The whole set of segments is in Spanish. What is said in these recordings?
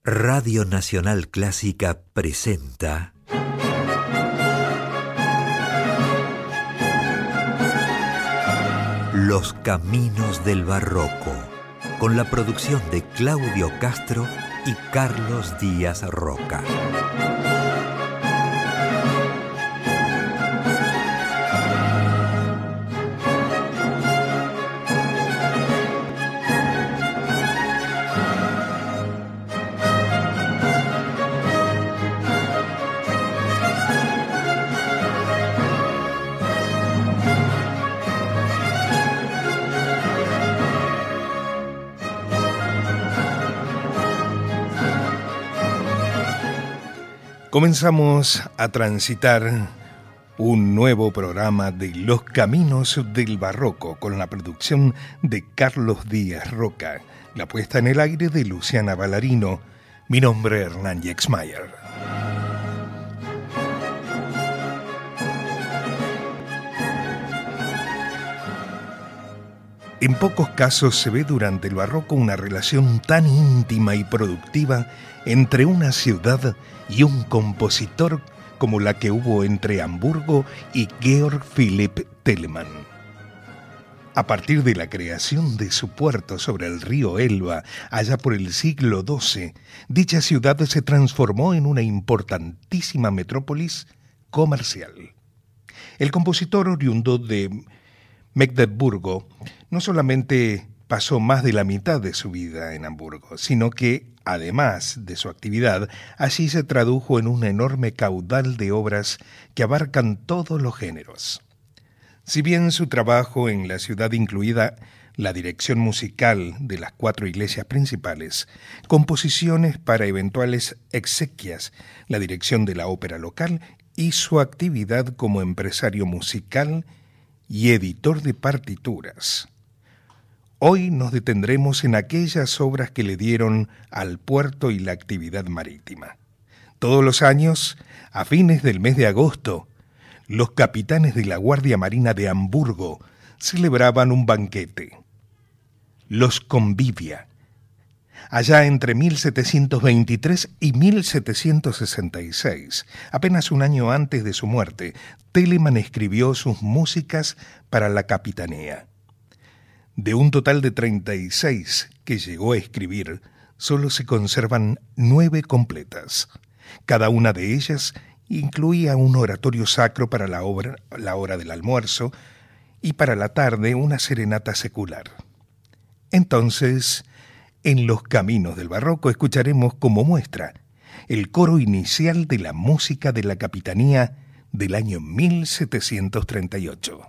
Radio Nacional Clásica presenta Los Caminos del Barroco, con la producción de Claudio Castro y Carlos Díaz Roca. Comenzamos a transitar un nuevo programa de Los Caminos del Barroco con la producción de Carlos Díaz Roca, la puesta en el aire de Luciana Ballarino. Mi nombre es Hernán Yexmayer. En pocos casos se ve durante el Barroco una relación tan íntima y productiva entre una ciudad y un compositor como la que hubo entre Hamburgo y Georg Philipp Telemann. A partir de la creación de su puerto sobre el río Elba, allá por el siglo XII, dicha ciudad se transformó en una importantísima metrópolis comercial. El compositor oriundo de Magdeburgo no solamente pasó más de la mitad de su vida en Hamburgo, sino que, además de su actividad, allí se tradujo en un enorme caudal de obras que abarcan todos los géneros. Si bien su trabajo en la ciudad incluía la dirección musical de las 4 iglesias principales, composiciones para eventuales exequias, la dirección de la ópera local y su actividad como empresario musical y editor de partituras. Hoy nos detendremos en aquellas obras que le dieron al puerto y la actividad marítima. Todos los años, a fines del mes de agosto, los capitanes de la Guardia Marina de Hamburgo celebraban un banquete, los Convivia. Allá entre 1723 y 1766, apenas un año antes de su muerte, Telemann escribió sus músicas para la capitanía. De un total de 36 que llegó a escribir, solo se conservan 9 completas. Cada una de ellas incluía un oratorio sacro para la hora del almuerzo y para la tarde una serenata secular. Entonces, en Los Caminos del Barroco escucharemos como muestra el coro inicial de la música de la capitanía del año 1738.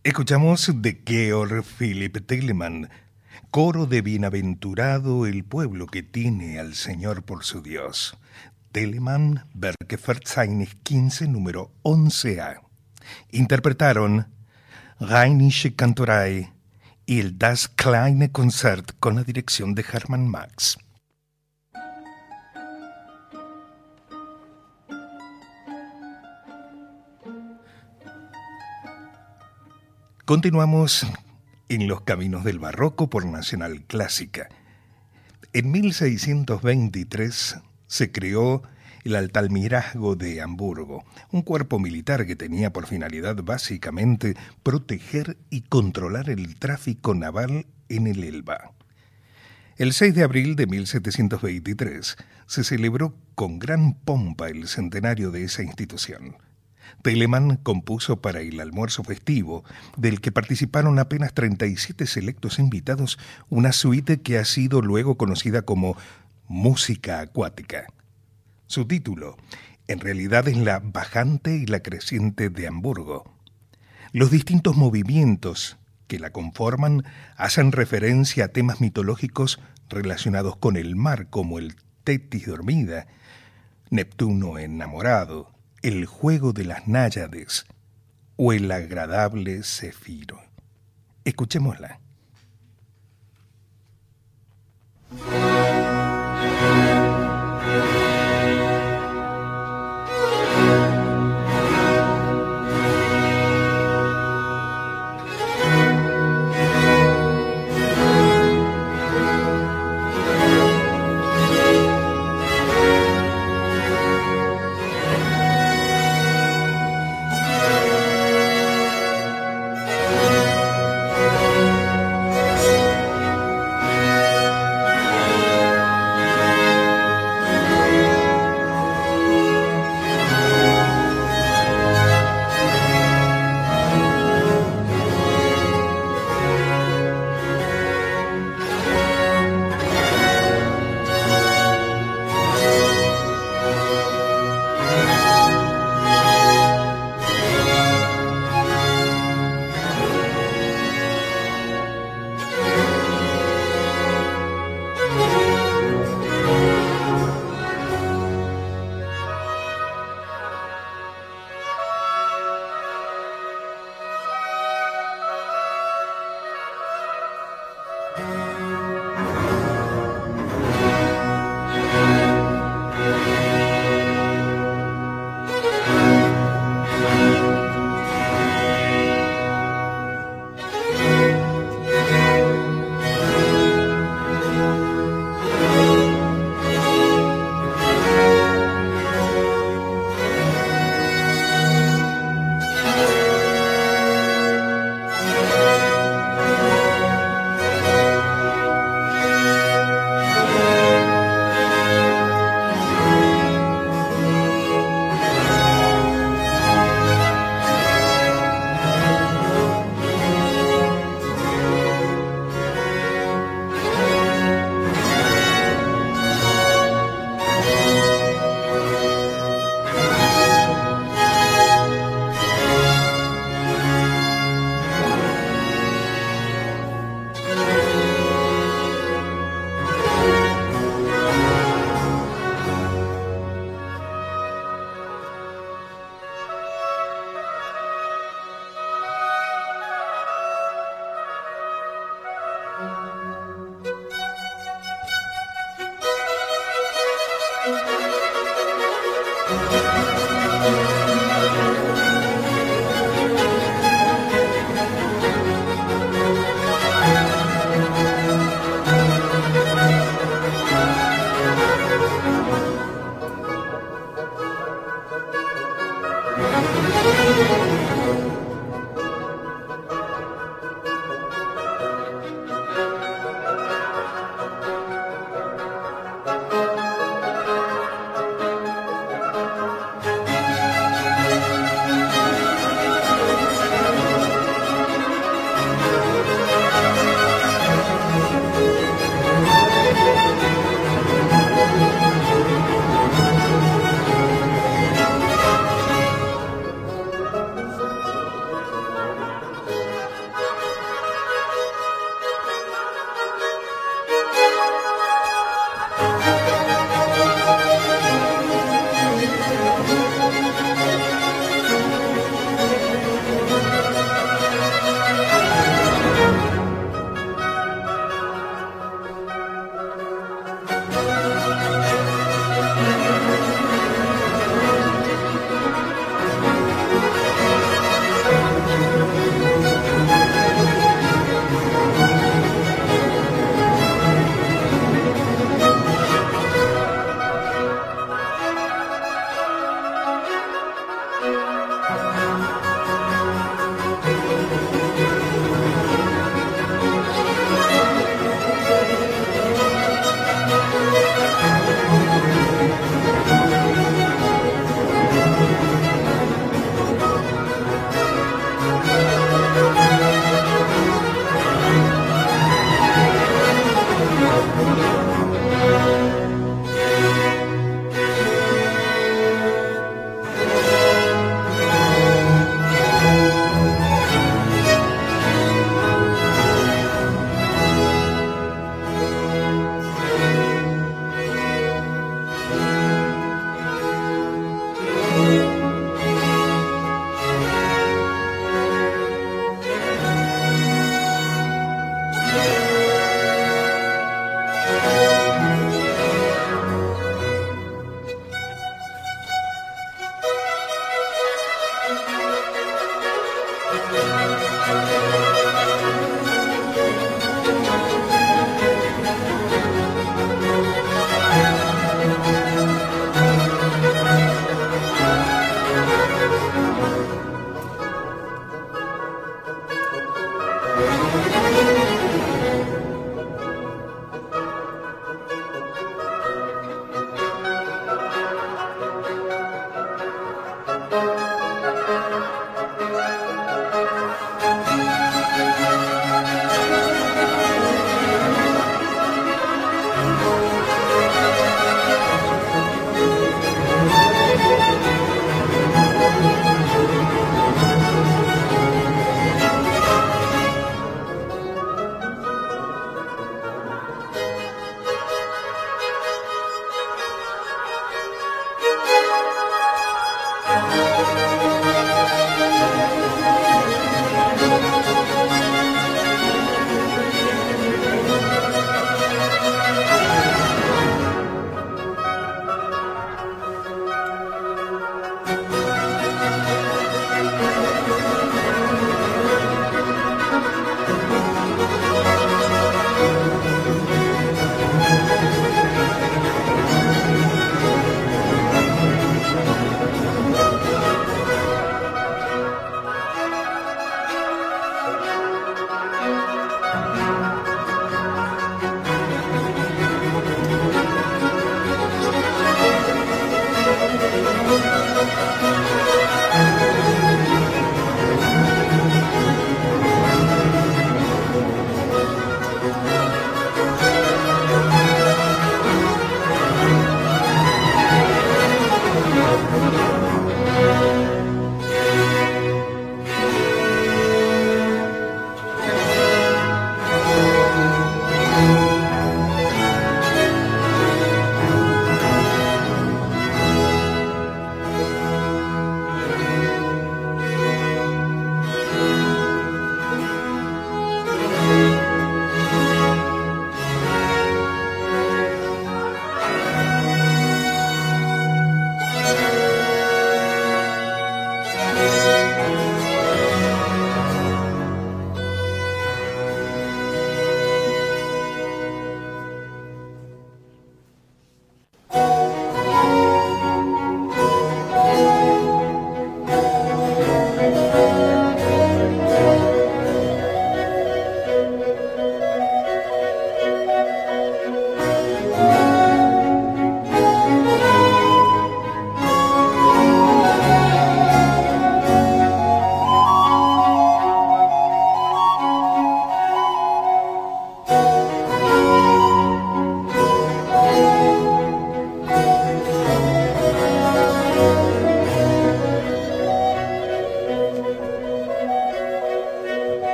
Escuchamos de Georg Philipp Telemann, coro de Bienaventurado el pueblo que tiene al Señor por su Dios. Telemann, Werkverzeichnis 15, número 11a. Interpretaron Rheinische Kantorei y el Das Kleine Konzert con la dirección de Hermann Max. Continuamos en los caminos del barroco por Nacional Clásica. En 1623 se creó el Altalmirazgo de Hamburgo, un cuerpo militar que tenía por finalidad básicamente proteger y controlar el tráfico naval en el Elba. El 6 de abril de 1723 se celebró con gran pompa el centenario de esa institución. Telemann compuso para el almuerzo festivo, del que participaron apenas 37 selectos invitados, una suite que ha sido luego conocida como música acuática. Su título, en realidad, es la bajante y la creciente de Hamburgo. Los distintos movimientos que la conforman hacen referencia a temas mitológicos relacionados con el mar, como el Tetis dormida, Neptuno enamorado, el juego de las náyades o el agradable cefiro. Escuchémosla.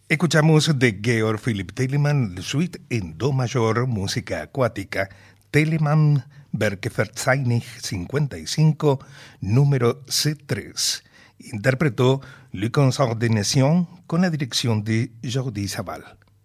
Escuchamos de Georg Philipp Telemann, Suite en Do mayor, música acuática, Telemann, Werkverzeichnis 55, número C3. Interpretó Le Concert des Nations con la dirección de Jordi Savall.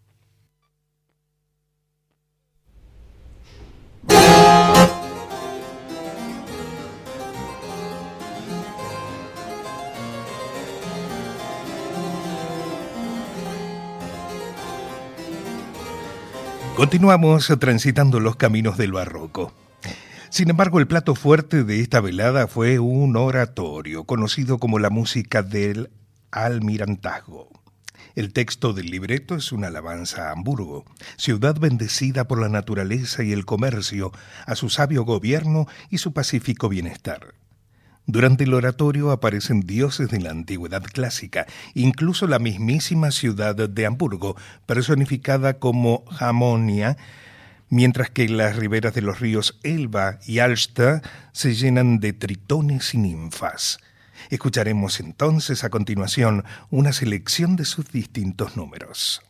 Continuamos transitando los caminos del barroco. Sin embargo, el plato fuerte de esta velada fue un oratorio, conocido como la música del almirantazgo. El texto del libreto es una alabanza a Hamburgo, ciudad bendecida por la naturaleza y el comercio, a su sabio gobierno y su pacífico bienestar. Durante el oratorio aparecen dioses de la antigüedad clásica, incluso la mismísima ciudad de Hamburgo, personificada como Hamonia, mientras que las riberas de los ríos Elba y Alsta se llenan de tritones y ninfas. Escucharemos entonces a continuación una selección de sus distintos números.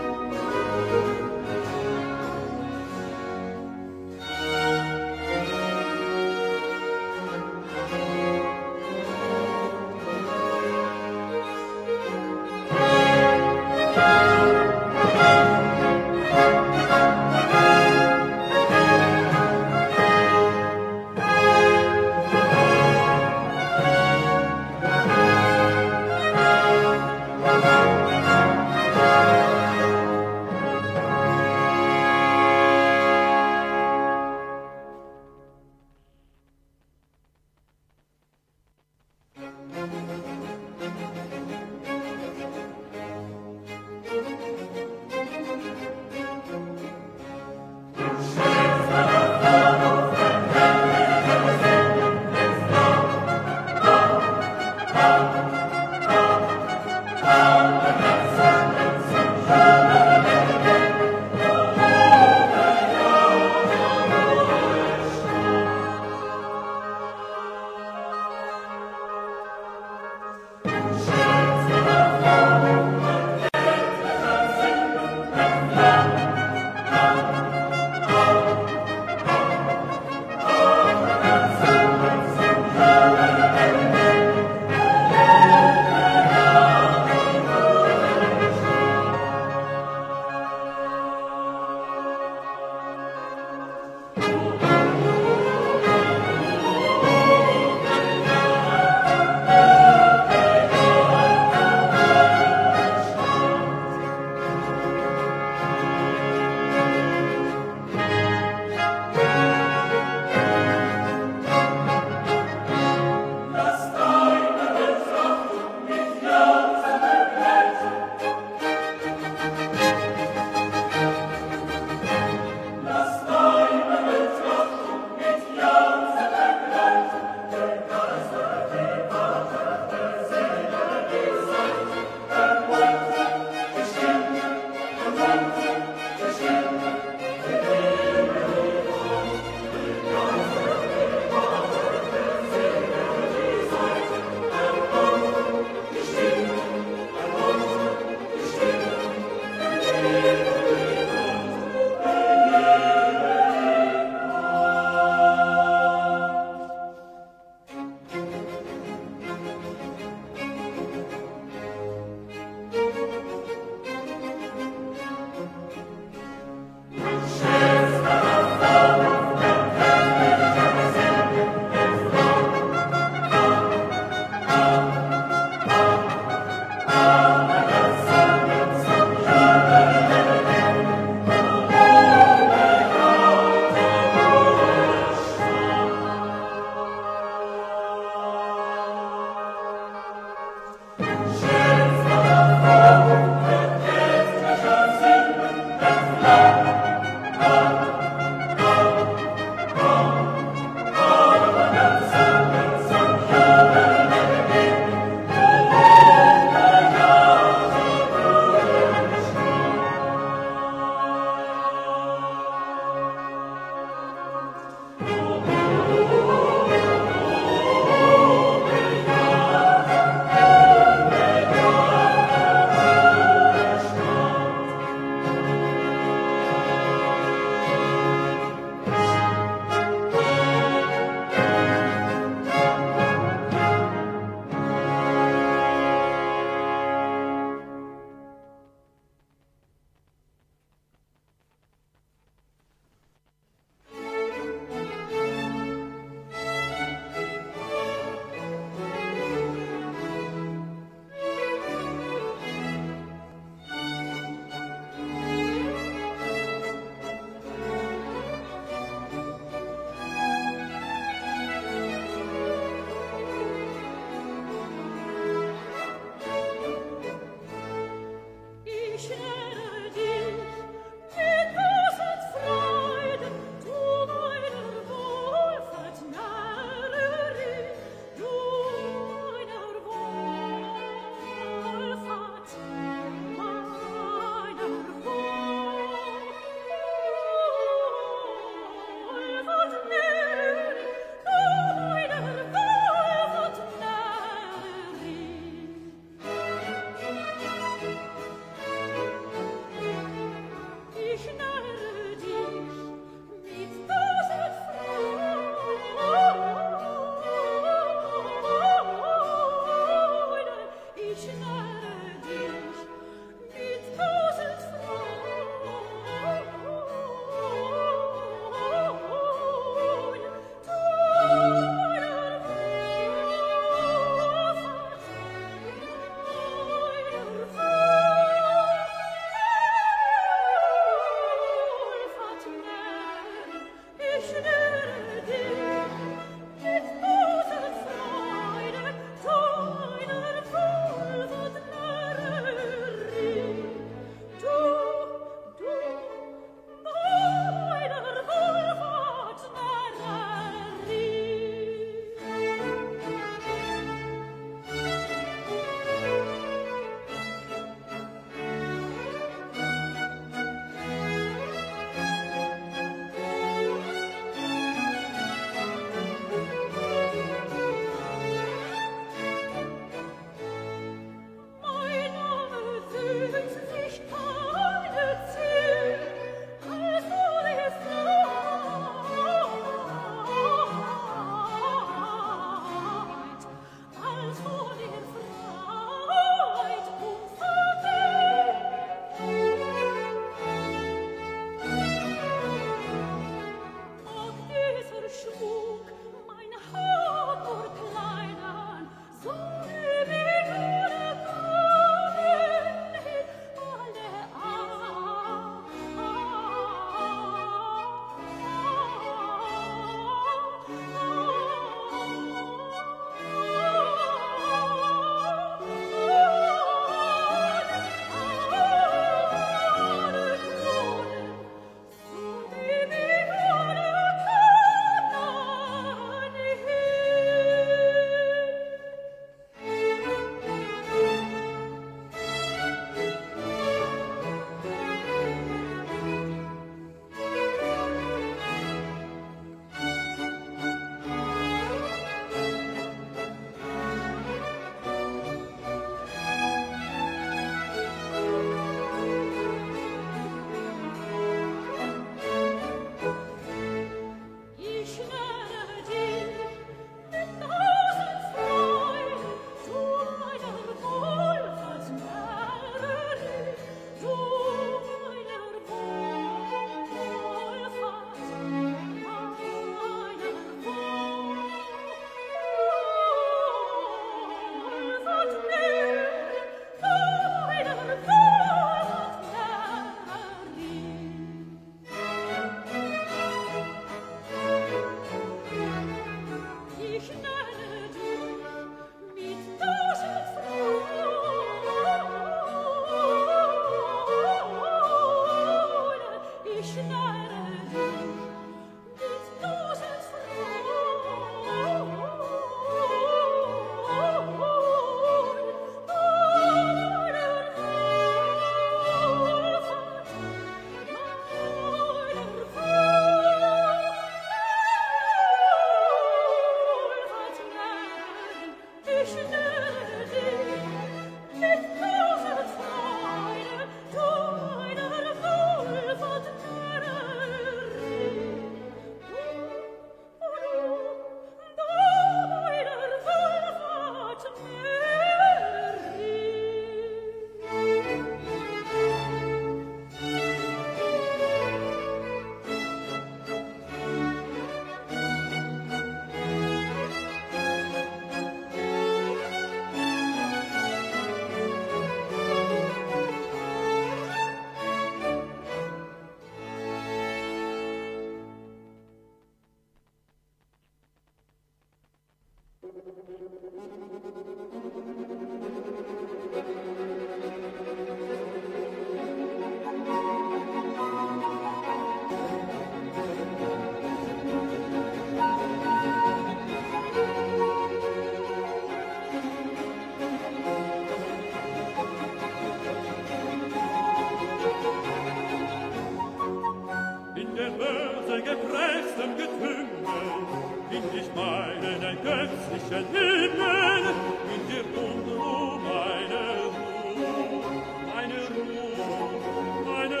gepresstem Getümmel find ich meinen ergötzlichen Himmel, in dir Unruh meine Ruhe, meine Ruhe, meine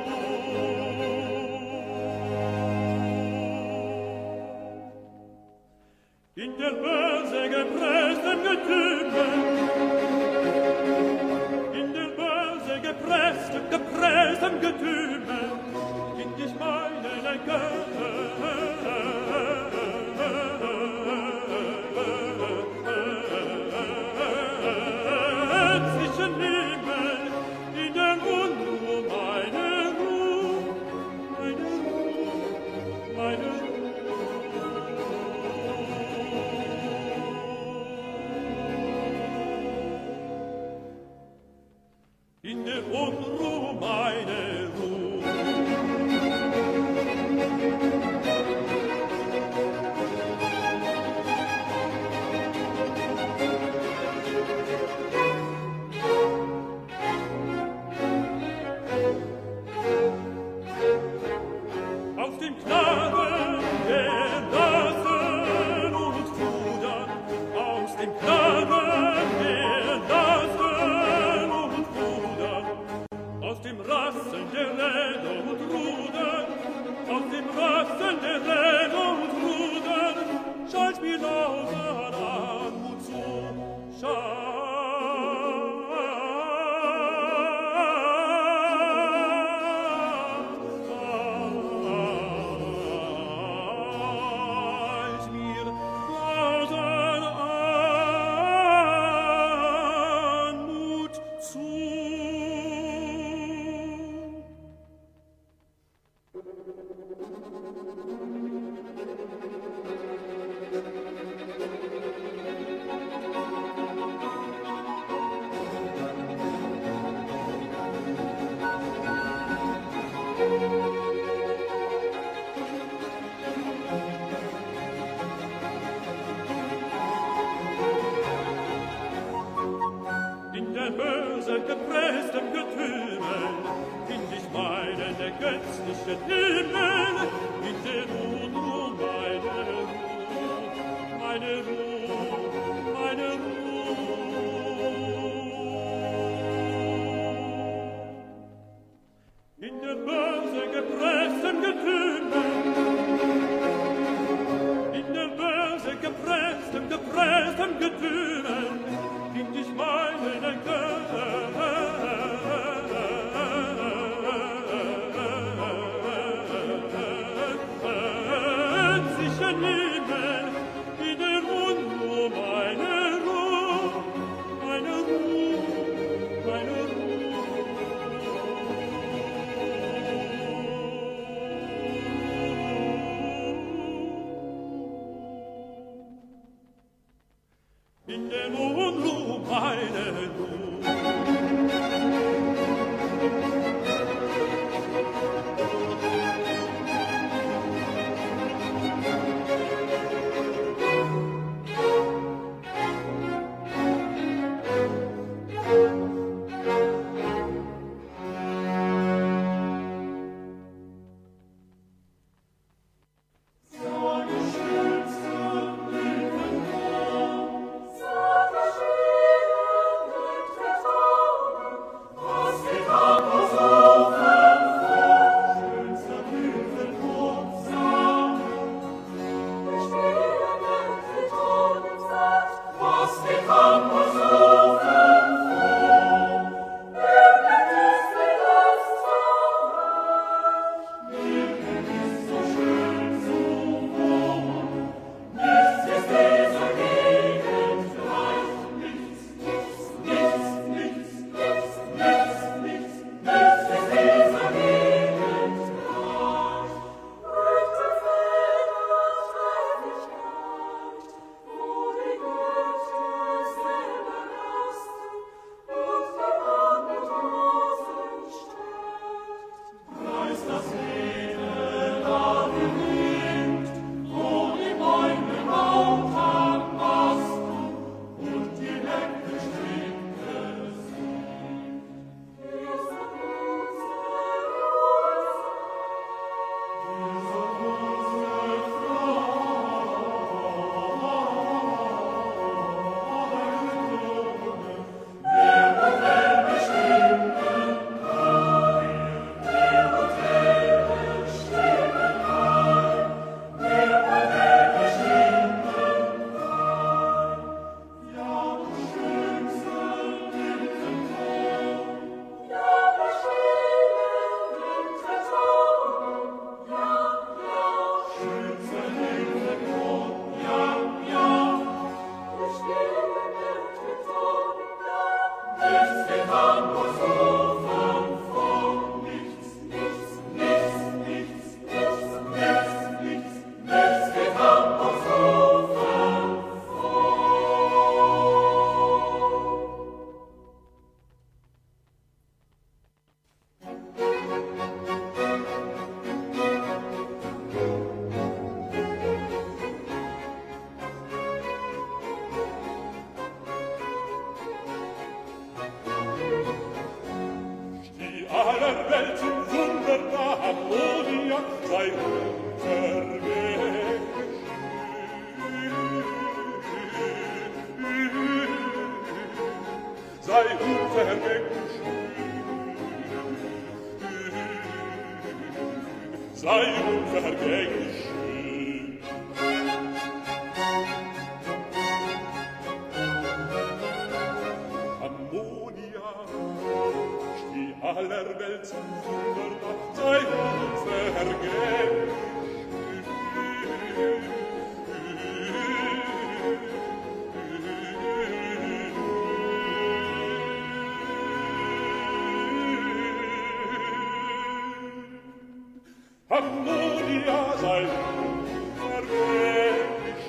Ruhe. In der Börse gepresstem Getümmel, in der Börse gepresstem Getümmel, find ich meinen göttlichen Himmel, in der Unruhe meine Ruhe, meine Ruhe, meine Ruhe. In der Unruhe meine Ruhe. Aus dem Knaben der Nasen und Rudern, aus dem Knaben der Nasen und Rudern, aus dem Rassen der Räder und Rudern, aus dem Rassen der Räder und Rudern, schallt mir lauter Anmut zu, In der Börse gepresstem Getümmel find ich meinen ergötzlichen Himmel, in der Unruhe meine Ruhe, meine Ruhe, meine Ruhe. In der Börse gepresstem Getümmel, in der Börse gepresstem Getümmel, find ich meinen göttlichen Himmel, in der Unruhe meine Ruhe, meine Ruhe, meine Ruhe. In der Unruhe meine Ruhe. So geschehen aller Welt zum Wunder der Harmonia sei unvergänglich. Sei unvergänglich. Sei unvergänglich. Harmonia, steh aller Welt zum Wunder nach, sei unvergänglich. Harmonia, sei unvergänglich.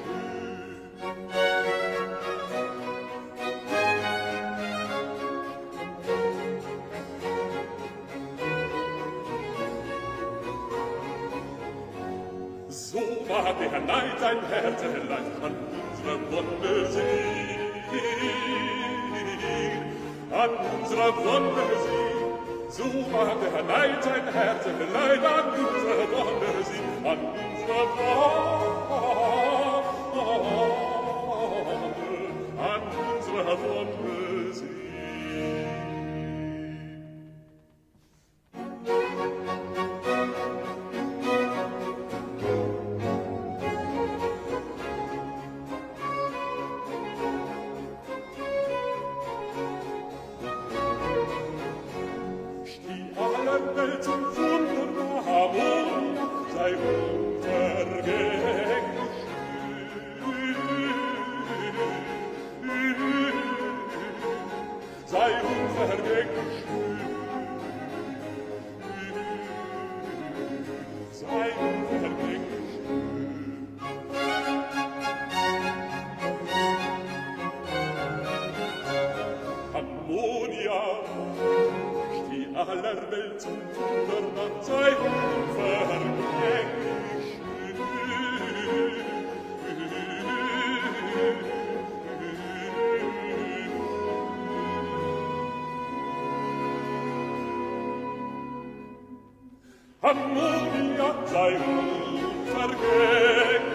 So war der Neid ein Herzeleid an unserer Wonne sehen, an unserer Wonne sehen. So war der Neid ein Herzeleid an unserer Wonne sehen, an unserer Wonne sehen. Welt zum Wunder der Harmonia sei unvergänglich. Sei unvergänglich. Sei unvergänglich. Harmonia, aller Welt zum Wunder nach, sei unvergänglich. Harmonia, sei unvergänglich.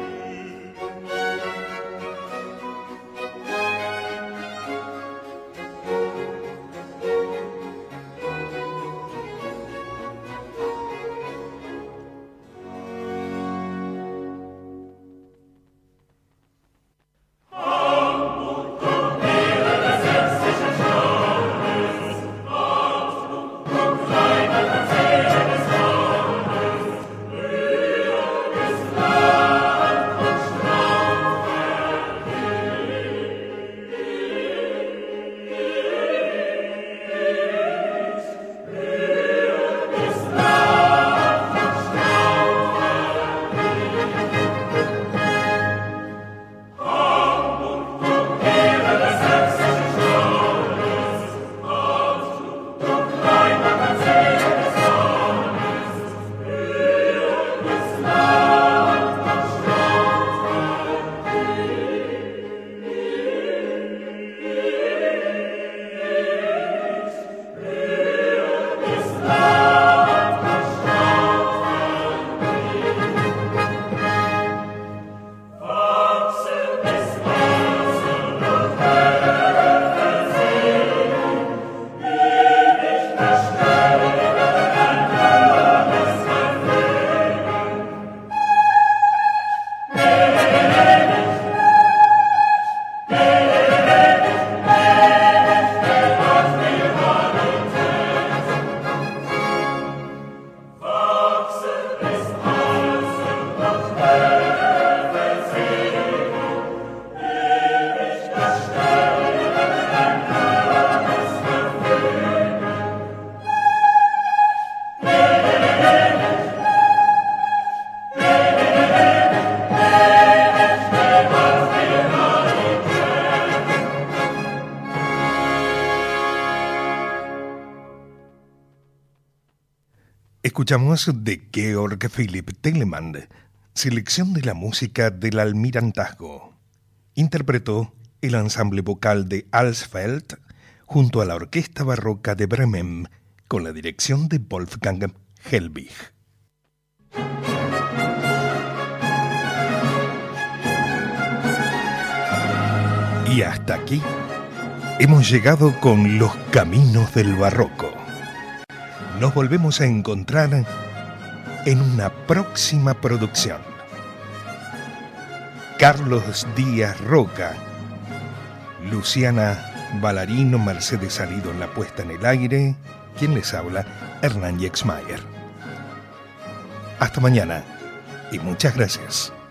Escuchamos de Georg Philipp Telemann, selección de la música del Almirantazgo. Interpretó el ensamble vocal de Alsfeld junto a la Orquesta Barroca de Bremen con la dirección de Wolfgang Helbig. Y hasta aquí hemos llegado con Los Caminos del Barroco. Nos volvemos a encontrar en una próxima producción. Carlos Díaz Roca, Luciana Ballarino, Mercedes Salido en la puesta en el aire, quien les habla, Hernán Yexmayer. Hasta mañana y muchas gracias.